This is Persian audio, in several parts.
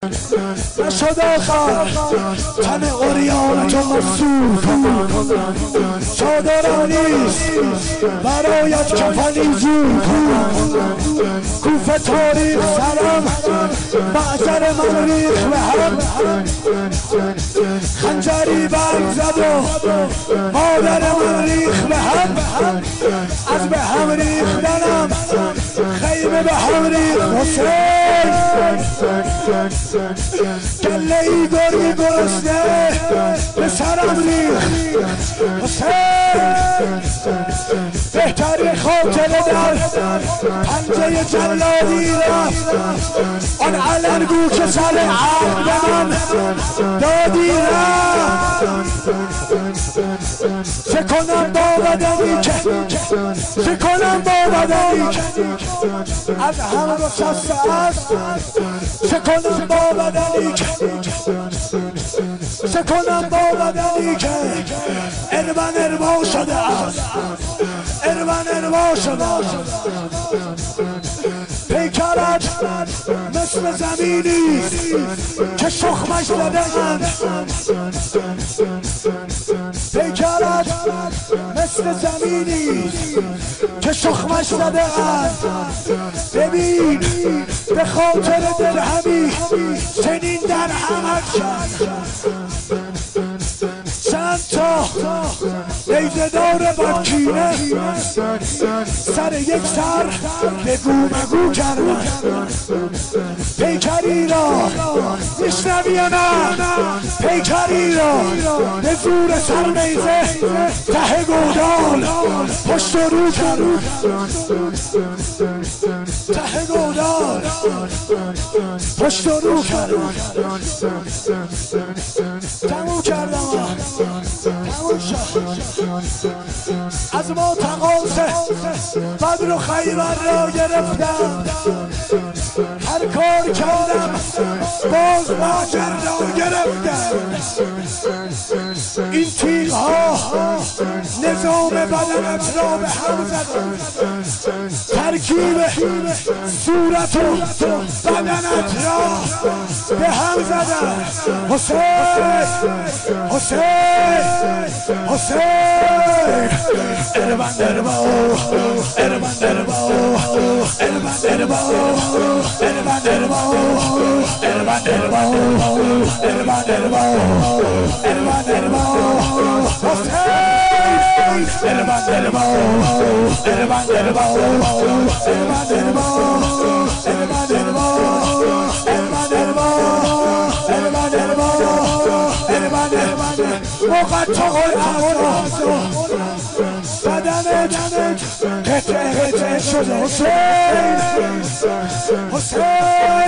نشد آخر تن اوریان تو مسئول کن چادرانیست برایت کفنی زور کن کوفه تاریخ سرم معذر من ریخ به هم خنجری برگ زد و مادر من ریخ به هم از به هم ریختنم خیمه به هم ریخ حسین گله ای گرگی گرسنه به سرم ریخ حسین بهتری خاطره در پنجه جلادی رفت آن علنگو که سر عقل به من دادی رفت چه کنم با بدنی که چه کنم با بدنی که از همه رسسته است چه کنم با بدنی که چه کنم با بدنی که اربن اربا شده است اربن اربا شده پیکرت مثل زمینی که شخمش زده اند پیکرت مثل زمینی که شخمش زده اند ببین به خاطر درهمی چنین در عمل کرد چند تا نیزه دار بدکینه سر یک سر بگو مگو کردن پیکری را میشنوی یا نه پیکری را به زور سر نیزه ته گودال پشت و رو کرد ته گودال پشت و رو کرد تموم کردم تموم شد از ما تقاصه بدر و خیبر را گرفتم هر کار کردم باز ماجر را گرفتم این تیغ ها نظام بدنت را به هم زدن ترکیب صورت و بدنت را به هم زدن حسین حسین حسین اربن اربا اربن اربا اربن اربا اربن اربا اربن اربا اربن اربا اربن اربا حسین اربن اربا اربن اربا اربن اربا اربن اربا اربن اربا اربن اربا مقطع الاساس بدنت قطعه قطعه شده حسین حسین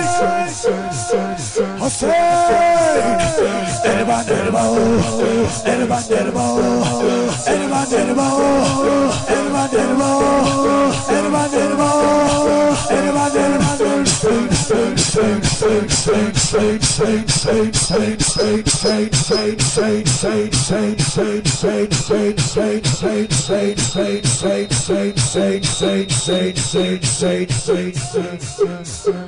حسین اربن اربا اربن اربا اربن اربا اربن اربا اربن اربا اربن اربا